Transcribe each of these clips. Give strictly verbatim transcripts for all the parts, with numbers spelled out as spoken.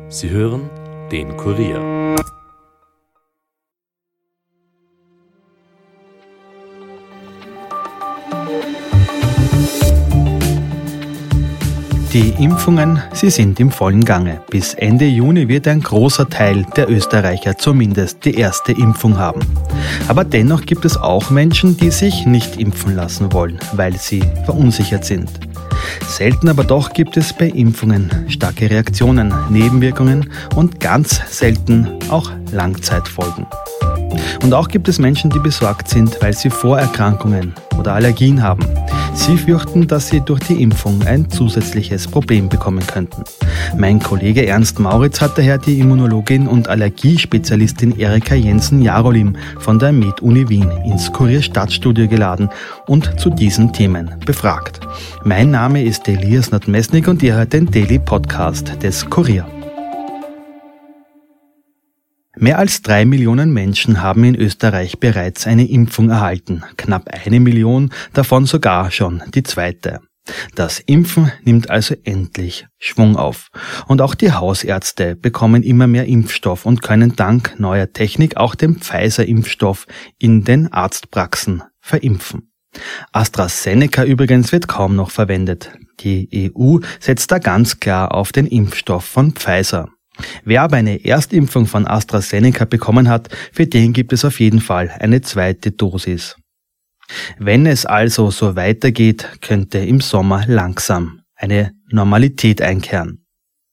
Sie hören den Kurier. Die Impfungen, sie sind im vollen Gange. Bis Ende Juni wird ein großer Teil der Österreicher zumindest die erste Impfung haben. Aber dennoch gibt es auch Menschen, die sich nicht impfen lassen wollen, weil sie verunsichert sind. Selten aber doch gibt es bei Impfungen starke Reaktionen, Nebenwirkungen und ganz selten auch Langzeitfolgen. Und auch gibt es Menschen, die besorgt sind, weil sie Vorerkrankungen oder Allergien haben. Sie fürchten, dass sie durch die Impfung ein zusätzliches Problem bekommen könnten. Mein Kollege Ernst Mauritz hat daher die Immunologin und Allergiespezialistin Erika Jensen-Jarolim von der Med-Uni Wien ins Kurier-Stadtstudio geladen und zu diesen Themen befragt. Mein Name ist Elias Nadmesnik und ihr hört den Daily Podcast des Kurier. Mehr als drei Millionen Menschen haben in Österreich bereits eine Impfung erhalten, knapp eine Million, davon sogar schon die zweite. Das Impfen nimmt also endlich Schwung auf. Und auch die Hausärzte bekommen immer mehr Impfstoff und können dank neuer Technik auch den Pfizer-Impfstoff in den Arztpraxen verimpfen. AstraZeneca übrigens wird kaum noch verwendet. Die E U setzt da ganz klar auf den Impfstoff von Pfizer. Wer aber eine Erstimpfung von AstraZeneca bekommen hat, für den gibt es auf jeden Fall eine zweite Dosis. Wenn es also so weitergeht, könnte im Sommer langsam eine Normalität einkehren.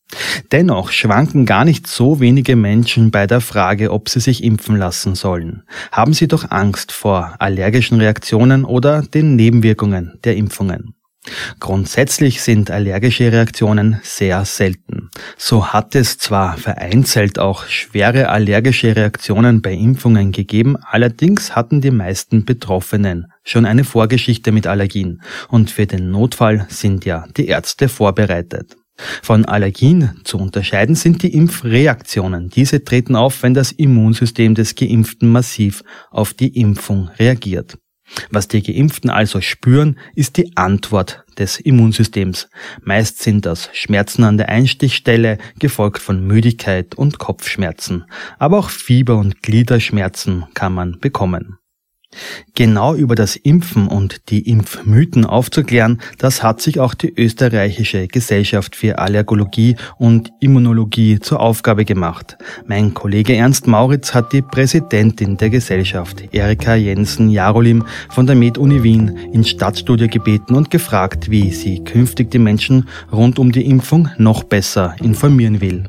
Dennoch schwanken gar nicht so wenige Menschen bei der Frage, ob sie sich impfen lassen sollen. Haben sie doch Angst vor allergischen Reaktionen oder den Nebenwirkungen der Impfungen. Grundsätzlich sind allergische Reaktionen sehr selten. So hat es zwar vereinzelt auch schwere allergische Reaktionen bei Impfungen gegeben, allerdings hatten die meisten Betroffenen schon eine Vorgeschichte mit Allergien und für den Notfall sind ja die Ärzte vorbereitet. Von Allergien zu unterscheiden sind die Impfreaktionen. Diese treten auf, wenn das Immunsystem des Geimpften massiv auf die Impfung reagiert. Was die Geimpften also spüren, ist die Antwort des Immunsystems. Meist sind das Schmerzen an der Einstichstelle, gefolgt von Müdigkeit und Kopfschmerzen. Aber auch Fieber und Gliederschmerzen kann man bekommen. Genau über das Impfen und die Impfmythen aufzuklären, das hat sich auch die österreichische Gesellschaft für Allergologie und Immunologie zur Aufgabe gemacht. Mein Kollege Ernst Mauritz hat die Präsidentin der Gesellschaft, Erika Jensen-Jarolim von der Med-Uni Wien, ins Stadtstudio gebeten und gefragt, wie sie künftig die Menschen rund um die Impfung noch besser informieren will.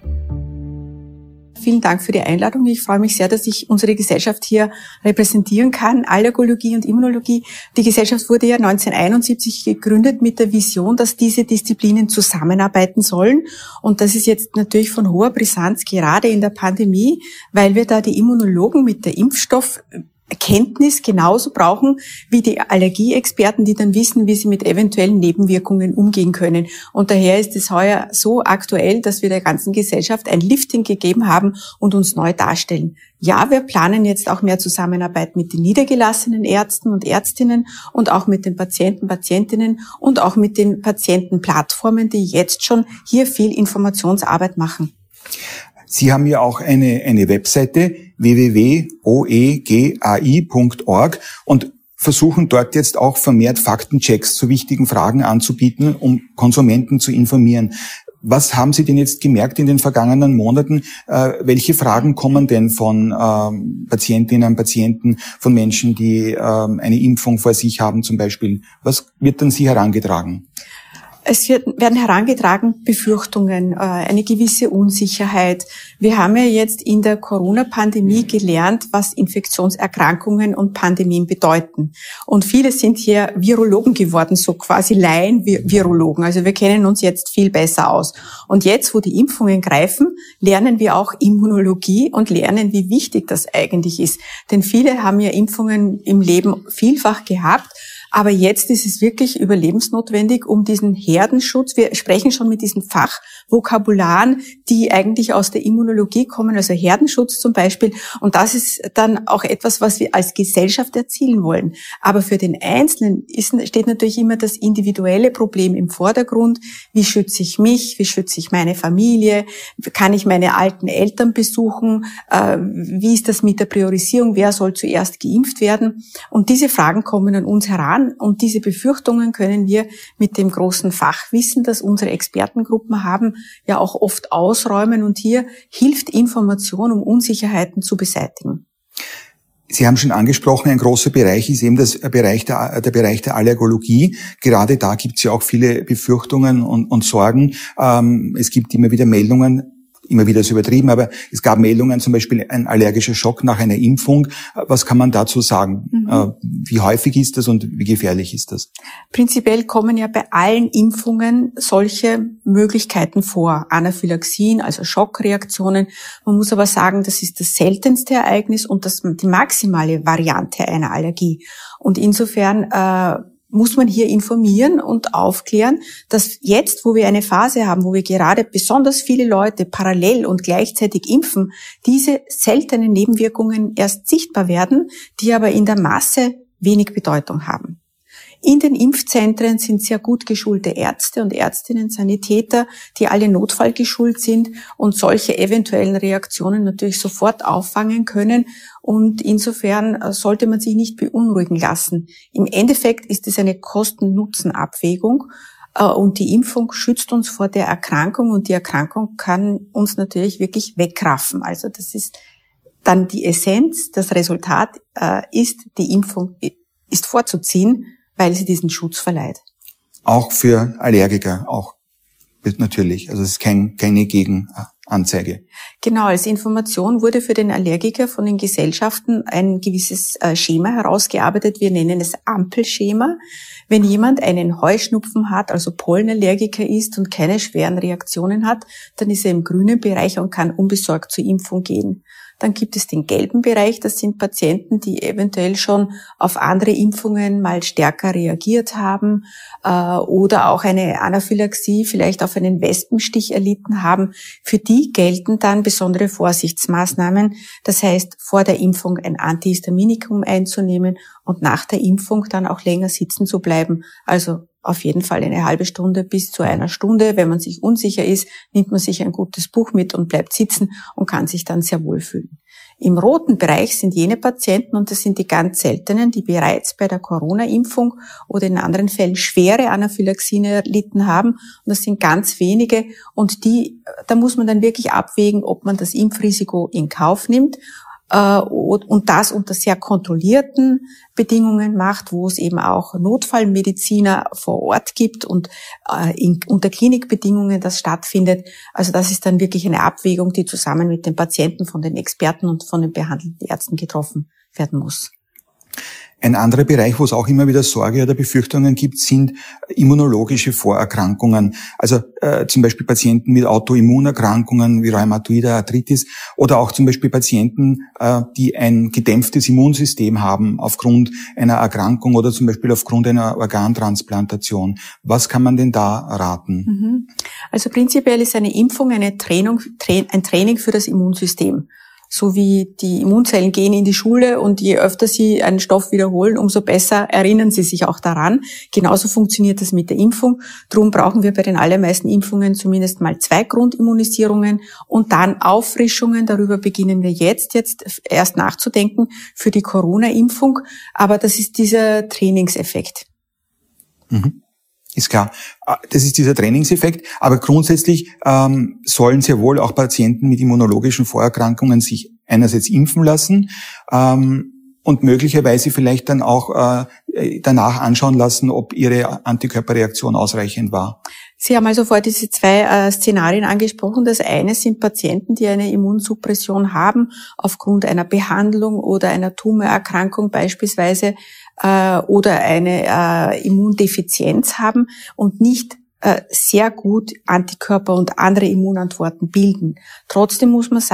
Vielen Dank für die Einladung. Ich freue mich sehr, dass ich unsere Gesellschaft hier repräsentieren kann, Allergologie und Immunologie. Die Gesellschaft wurde ja neunzehnhunderteinundsiebzig gegründet mit der Vision, dass diese Disziplinen zusammenarbeiten sollen. Und das ist jetzt natürlich von hoher Brisanz, gerade in der Pandemie, weil wir da die Immunologen mit der Impfstoff Erkenntnis genauso brauchen wie die Allergieexperten, die dann wissen, wie sie mit eventuellen Nebenwirkungen umgehen können. Und daher ist es heuer so aktuell, dass wir der ganzen Gesellschaft ein Lifting gegeben haben und uns neu darstellen. Ja, wir planen jetzt auch mehr Zusammenarbeit mit den niedergelassenen Ärzten und Ärztinnen und auch mit den Patienten, Patientinnen und auch mit den Patientenplattformen, die jetzt schon hier viel Informationsarbeit machen. Sie haben ja auch eine, eine Webseite w w w punkt o e g a i punkt org und versuchen dort jetzt auch vermehrt Faktenchecks zu wichtigen Fragen anzubieten, um Konsumenten zu informieren. Was haben Sie denn jetzt gemerkt in den vergangenen Monaten? Äh, welche Fragen kommen denn von ähm, Patientinnen, Patienten, von Menschen, die ähm, eine Impfung vor sich haben zum Beispiel? Was wird an Sie herangetragen? Es wird, werden herangetragen Befürchtungen, eine gewisse Unsicherheit. Wir haben ja jetzt in der Corona-Pandemie gelernt, was Infektionserkrankungen und Pandemien bedeuten. Und viele sind hier Virologen geworden, so quasi Laien-Virologen. Also wir kennen uns jetzt viel besser aus. Und jetzt, wo die Impfungen greifen, lernen wir auch Immunologie und lernen, wie wichtig das eigentlich ist. Denn viele haben ja Impfungen im Leben vielfach gehabt, Aber jetzt ist es wirklich überlebensnotwendig, um diesen Herdenschutz, wir sprechen schon mit diesen Fachvokabularen, die eigentlich aus der Immunologie kommen, also Herdenschutz zum Beispiel. Und das ist dann auch etwas, was wir als Gesellschaft erzielen wollen. Aber für den Einzelnen ist, steht natürlich immer das individuelle Problem im Vordergrund. Wie schütze ich mich? Wie schütze ich meine Familie? Kann ich meine alten Eltern besuchen? Äh, wie ist das mit der Priorisierung? Wer soll zuerst geimpft werden? Und diese Fragen kommen an uns heran und diese Befürchtungen können wir mit dem großen Fachwissen, das unsere Expertengruppen haben, ja auch oft ausräumen und hier hilft Information, um Unsicherheiten zu beseitigen. Sie haben schon angesprochen, ein großer Bereich ist eben das Bereich der, der Bereich der Allergologie. Gerade da gibt es ja auch viele Befürchtungen und, und Sorgen. Ähm, es gibt immer wieder Meldungen, immer wieder ist übertrieben, aber es gab Meldungen, zum Beispiel ein allergischer Schock nach einer Impfung. Was kann man dazu sagen? Mhm. Wie häufig ist das und wie gefährlich ist das? Prinzipiell kommen ja bei allen Impfungen solche Möglichkeiten vor. Anaphylaxien, also Schockreaktionen. Man muss aber sagen, das ist das seltenste Ereignis und das die maximale Variante einer Allergie. Und insofern äh, muss man hier informieren und aufklären, dass jetzt, wo wir eine Phase haben, wo wir gerade besonders viele Leute parallel und gleichzeitig impfen, diese seltenen Nebenwirkungen erst sichtbar werden, die aber in der Masse wenig Bedeutung haben. In den Impfzentren sind sehr gut geschulte Ärzte und Ärztinnen, Sanitäter, die alle notfallgeschult sind und solche eventuellen Reaktionen natürlich sofort auffangen können. Und insofern sollte man sich nicht beunruhigen lassen. Im Endeffekt ist es eine Kosten-Nutzen-Abwägung und die Impfung schützt uns vor der Erkrankung und die Erkrankung kann uns natürlich wirklich wegraffen. Also das ist dann die Essenz, das Resultat ist, die Impfung ist vorzuziehen, weil sie diesen Schutz verleiht. Auch für Allergiker, auch natürlich. Also es ist kein, keine Gegenanzeige. Genau, als Information wurde für den Allergiker von den Gesellschaften ein gewisses Schema herausgearbeitet. Wir nennen es Ampelschema. Wenn jemand einen Heuschnupfen hat, also Pollenallergiker ist und keine schweren Reaktionen hat, dann ist er im grünen Bereich und kann unbesorgt zur Impfung gehen. Dann gibt es den gelben Bereich, das sind Patienten, die eventuell schon auf andere Impfungen mal stärker reagiert haben äh, oder auch eine Anaphylaxie, vielleicht auf einen Wespenstich erlitten haben. Für die gelten dann besondere Vorsichtsmaßnahmen, das heißt vor der Impfung ein Antihistaminikum einzunehmen und nach der Impfung dann auch länger sitzen zu bleiben, also auf jeden Fall eine halbe Stunde bis zu einer Stunde. Wenn man sich unsicher ist, nimmt man sich ein gutes Buch mit und bleibt sitzen und kann sich dann sehr wohlfühlen. Im roten Bereich sind jene Patienten, und das sind die ganz seltenen, die bereits bei der Corona-Impfung oder in anderen Fällen schwere Anaphylaxien erlitten haben. Und das sind ganz wenige. Und die, da muss man dann wirklich abwägen, ob man das Impfrisiko in Kauf nimmt und das unter sehr kontrollierten Bedingungen macht, wo es eben auch Notfallmediziner vor Ort gibt und in, unter Klinikbedingungen das stattfindet. Also das ist dann wirklich eine Abwägung, die zusammen mit den Patienten, von den Experten und von den behandelnden Ärzten getroffen werden muss. Ein anderer Bereich, wo es auch immer wieder Sorge oder Befürchtungen gibt, sind immunologische Vorerkrankungen. Also äh, zum Beispiel Patienten mit Autoimmunerkrankungen wie Rheumatoide Arthritis oder auch zum Beispiel Patienten, äh, die ein gedämpftes Immunsystem haben aufgrund einer Erkrankung oder zum Beispiel aufgrund einer Organtransplantation. Was kann man denn da raten? Also prinzipiell ist eine Impfung eine Training, ein Training für das Immunsystem. So wie die Immunzellen gehen in die Schule und je öfter sie einen Stoff wiederholen, umso besser erinnern sie sich auch daran. Genauso funktioniert das mit der Impfung. Darum brauchen wir bei den allermeisten Impfungen zumindest mal zwei Grundimmunisierungen und dann Auffrischungen. Darüber beginnen wir jetzt, jetzt erst nachzudenken für die Corona-Impfung. Aber das ist dieser Trainingseffekt. Mhm. Ist klar. Das ist dieser Trainingseffekt. Aber grundsätzlich ähm, sollen sehr wohl auch Patienten mit immunologischen Vorerkrankungen sich einerseits impfen lassen ähm, und möglicherweise vielleicht dann auch äh, danach anschauen lassen, ob ihre Antikörperreaktion ausreichend war. Sie haben also vorher diese zwei äh, Szenarien angesprochen. Das eine sind Patienten, die eine Immunsuppression haben, aufgrund einer Behandlung oder einer Tumorerkrankung beispielsweise, äh, oder eine äh, Immundefizienz haben und nicht äh, sehr gut Antikörper und andere Immunantworten bilden. Trotzdem muss man sagen,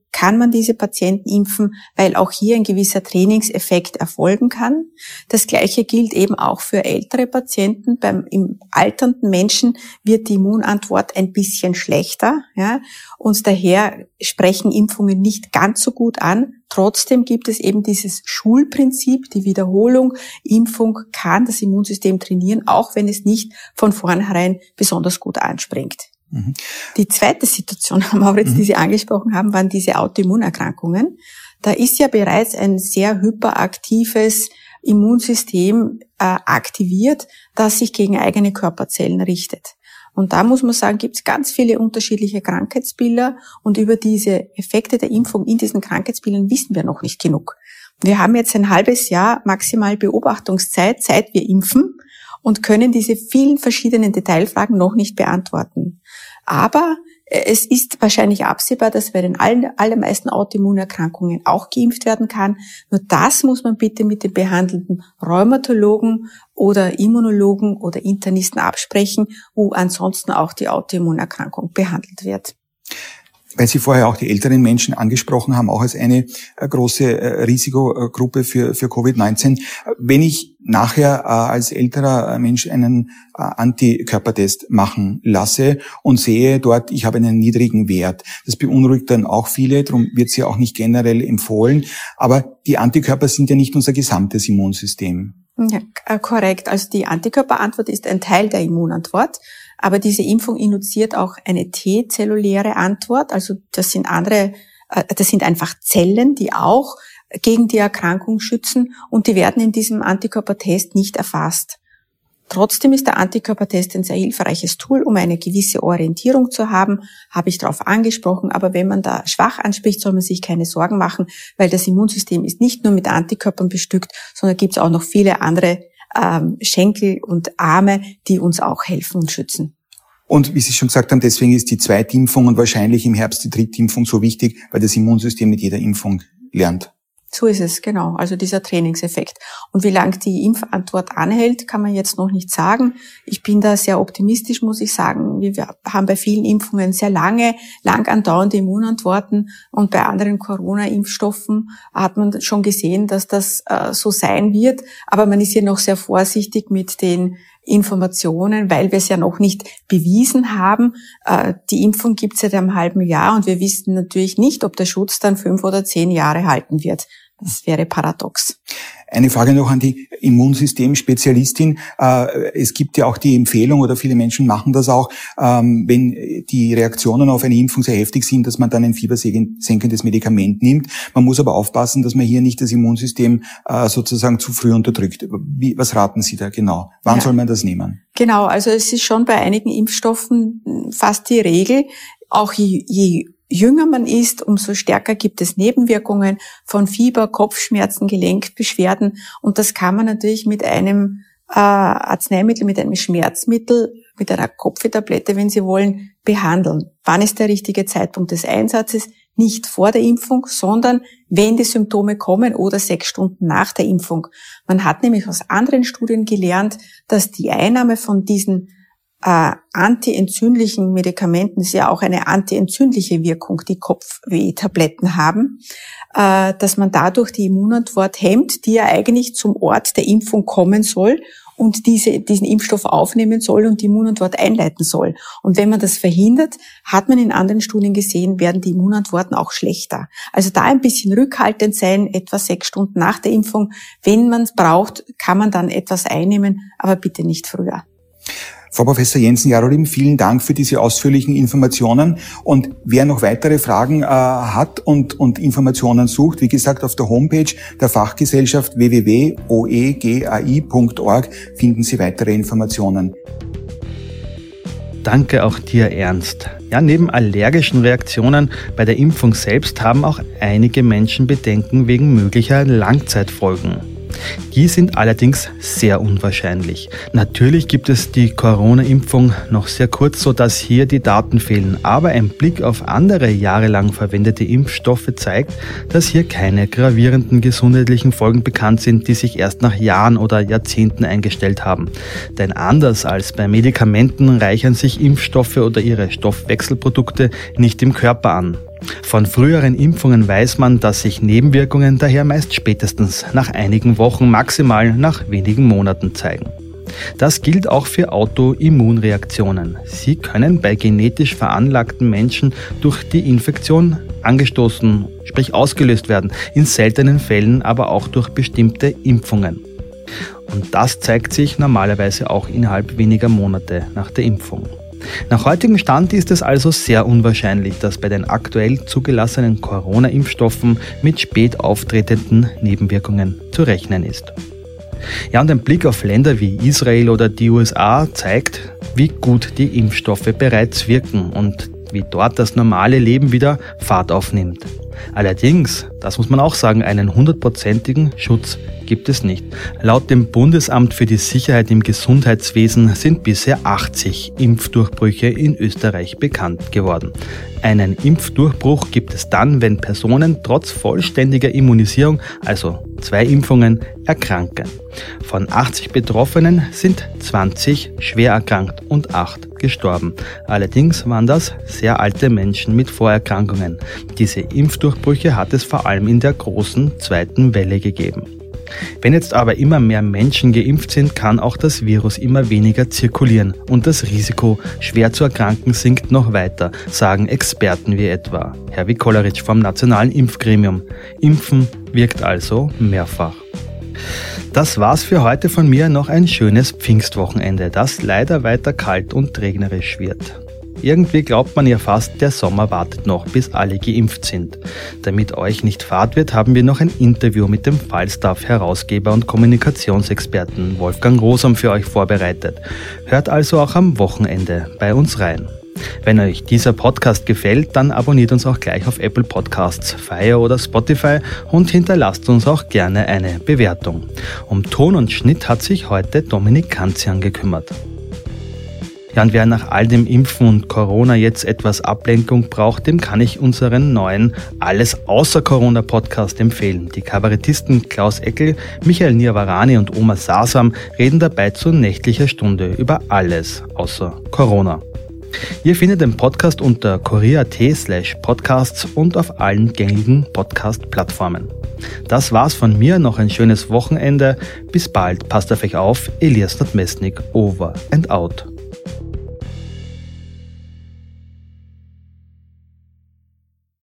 kann man diese Patienten impfen, weil auch hier ein gewisser Trainingseffekt erfolgen kann. Das Gleiche gilt eben auch für ältere Patienten. Beim im alternden Menschen wird die Immunantwort ein bisschen schlechter, ja, und daher sprechen Impfungen nicht ganz so gut an. Trotzdem gibt es eben dieses Schulprinzip, die Wiederholung. Impfung kann das Immunsystem trainieren, auch wenn es nicht von vornherein besonders gut anspringt. Mhm. Die zweite Situation, Mauritz, mhm. die Sie angesprochen haben, waren diese Autoimmunerkrankungen. Da ist ja bereits ein sehr hyperaktives Immunsystem äh, aktiviert, das sich gegen eigene Körperzellen richtet. Und da muss man sagen, gibt es ganz viele unterschiedliche Krankheitsbilder und über diese Effekte der Impfung in diesen Krankheitsbildern wissen wir noch nicht genug. Wir haben jetzt ein halbes Jahr maximal Beobachtungszeit, seit wir impfen, und können diese vielen verschiedenen Detailfragen noch nicht beantworten. Aber es ist wahrscheinlich absehbar, dass bei den allermeisten Autoimmunerkrankungen auch geimpft werden kann. Nur das muss man bitte mit den behandelnden Rheumatologen oder Immunologen oder Internisten absprechen, wo ansonsten auch die Autoimmunerkrankung behandelt wird. Weil Sie vorher auch die älteren Menschen angesprochen haben, auch als eine äh, große äh, Risikogruppe für, für Covid neunzehn. Wenn ich nachher äh, als älterer Mensch einen äh, Antikörpertest machen lasse und sehe dort, ich habe einen niedrigen Wert, das beunruhigt dann auch viele, darum wird sie auch nicht generell empfohlen. Aber die Antikörper sind ja nicht unser gesamtes Immunsystem. Ja, korrekt. Also die Antikörperantwort ist ein Teil der Immunantwort. Aber diese Impfung induziert auch eine T-zelluläre Antwort. Also das sind andere, das sind einfach Zellen, die auch gegen die Erkrankung schützen, und die werden in diesem Antikörpertest nicht erfasst. Trotzdem ist der Antikörpertest ein sehr hilfreiches Tool, um eine gewisse Orientierung zu haben, habe ich darauf angesprochen. Aber wenn man da schwach anspricht, soll man sich keine Sorgen machen, weil das Immunsystem ist nicht nur mit Antikörpern bestückt, sondern gibt es auch noch viele andere ähm, Schenkel und Arme, die uns auch helfen und schützen. Und wie Sie schon gesagt haben, deswegen ist die Zweitimpfung und wahrscheinlich im Herbst die Drittimpfung so wichtig, weil das Immunsystem mit jeder Impfung lernt. So ist es, genau. Also dieser Trainingseffekt. Und wie lang die Impfantwort anhält, kann man jetzt noch nicht sagen. Ich bin da sehr optimistisch, muss ich sagen. Wir haben bei vielen Impfungen sehr lange, lang andauernde Immunantworten. Und bei anderen Corona-Impfstoffen hat man schon gesehen, dass das äh, so sein wird. Aber man ist hier noch sehr vorsichtig mit den Informationen, weil wir es ja noch nicht bewiesen haben. Äh, die Impfung gibt es seit einem halben Jahr und wir wissen natürlich nicht, ob der Schutz dann fünf oder zehn Jahre halten wird. Das wäre paradox. Eine Frage noch an die Immunsystem-Spezialistin. Es gibt ja auch die Empfehlung, oder viele Menschen machen das auch, wenn die Reaktionen auf eine Impfung sehr heftig sind, dass man dann ein fiebersenkendes Medikament nimmt. Man muss aber aufpassen, dass man hier nicht das Immunsystem sozusagen zu früh unterdrückt. Wie, was raten Sie da genau? Wann ja. soll man das nehmen? Genau, also es ist schon bei einigen Impfstoffen fast die Regel, auch je, je jünger man ist, umso stärker gibt es Nebenwirkungen von Fieber, Kopfschmerzen, Gelenkbeschwerden, und das kann man natürlich mit einem äh, Arzneimittel, mit einem Schmerzmittel, mit einer Kopfwehtablette, wenn Sie wollen, behandeln. Wann ist der richtige Zeitpunkt des Einsatzes? Nicht vor der Impfung, sondern wenn die Symptome kommen oder sechs Stunden nach der Impfung. Man hat nämlich aus anderen Studien gelernt, dass die Einnahme von diesen Äh, antientzündlichen Medikamenten, ist ja auch eine antientzündliche Wirkung, die Kopfweh-Tabletten haben, äh, dass man dadurch die Immunantwort hemmt, die ja eigentlich zum Ort der Impfung kommen soll und diese, diesen Impfstoff aufnehmen soll und die Immunantwort einleiten soll. Und wenn man das verhindert, hat man in anderen Studien gesehen, werden die Immunantworten auch schlechter. Also da ein bisschen rückhaltend sein, etwa sechs Stunden nach der Impfung. Wenn man es braucht, kann man dann etwas einnehmen, aber bitte nicht früher. Frau Professor Jensen-Jarolim, vielen Dank für diese ausführlichen Informationen. Und wer noch weitere Fragen äh, hat und, und Informationen sucht, wie gesagt, auf der Homepage der Fachgesellschaft w w w punkt o e g a i punkt org finden Sie weitere Informationen. Danke auch dir, Ernst. Ja, neben allergischen Reaktionen bei der Impfung selbst haben auch einige Menschen Bedenken wegen möglicher Langzeitfolgen. Die sind allerdings sehr unwahrscheinlich. Natürlich gibt es die Corona-Impfung noch sehr kurz, sodass hier die Daten fehlen. Aber ein Blick auf andere jahrelang verwendete Impfstoffe zeigt, dass hier keine gravierenden gesundheitlichen Folgen bekannt sind, die sich erst nach Jahren oder Jahrzehnten eingestellt haben. Denn anders als bei Medikamenten reichern sich Impfstoffe oder ihre Stoffwechselprodukte nicht im Körper an. Von früheren Impfungen weiß man, dass sich Nebenwirkungen daher meist spätestens nach einigen Wochen, maximal nach wenigen Monaten zeigen. Das gilt auch für Autoimmunreaktionen. Sie können bei genetisch veranlagten Menschen durch die Infektion angestoßen, sprich ausgelöst werden, in seltenen Fällen aber auch durch bestimmte Impfungen. Und das zeigt sich normalerweise auch innerhalb weniger Monate nach der Impfung. Nach heutigem Stand ist es also sehr unwahrscheinlich, dass bei den aktuell zugelassenen Corona-Impfstoffen mit spät auftretenden Nebenwirkungen zu rechnen ist. Ja, und ein Blick auf Länder wie Israel oder die U S A zeigt, wie gut die Impfstoffe bereits wirken und wie dort das normale Leben wieder Fahrt aufnimmt. Allerdings, das muss man auch sagen, einen hundertprozentigen Schutz gibt es nicht. Laut dem Bundesamt für die Sicherheit im Gesundheitswesen sind bisher achtzig Impfdurchbrüche in Österreich bekannt geworden. Einen Impfdurchbruch gibt es dann, wenn Personen trotz vollständiger Immunisierung, also zwei Impfungen, erkranken. Von achtzig Betroffenen sind zwanzig schwer erkrankt und acht gestorben. Allerdings waren das sehr alte Menschen mit Vorerkrankungen. Diese Impfdurchbrüche hat es vor allem in der großen zweiten Welle gegeben. Wenn jetzt aber immer mehr Menschen geimpft sind, kann auch das Virus immer weniger zirkulieren und das Risiko, schwer zu erkranken, sinkt noch weiter, sagen Experten wie etwa Herr Wikolarich vom Nationalen Impfgremium. Impfen wirkt also mehrfach. Das war's für heute von mir. Noch ein schönes Pfingstwochenende, das leider weiter kalt und regnerisch wird. Irgendwie glaubt man ja fast, der Sommer wartet noch, bis alle geimpft sind. Damit euch nicht fad wird, haben wir noch ein Interview mit dem Falstaff-Herausgeber und Kommunikationsexperten Wolfgang Rosam für euch vorbereitet. Hört also auch am Wochenende bei uns rein. Wenn euch dieser Podcast gefällt, dann abonniert uns auch gleich auf Apple Podcasts, Fire oder Spotify und hinterlasst uns auch gerne eine Bewertung. Um Ton und Schnitt hat sich heute Dominik Kanzian gekümmert. Ja, und wer nach all dem Impfen und Corona jetzt etwas Ablenkung braucht, dem kann ich unseren neuen Alles außer Corona Podcast empfehlen. Die Kabarettisten Klaus Eckel, Michael Niavarani und Oma Sasam reden dabei zu nächtlicher Stunde über alles außer Corona. Ihr findet den Podcast unter kurier.at slash podcasts und auf allen gängigen Podcast-Plattformen. Das war's von mir, noch ein schönes Wochenende. Bis bald, passt auf euch auf, Elias Notmestnik, over and out.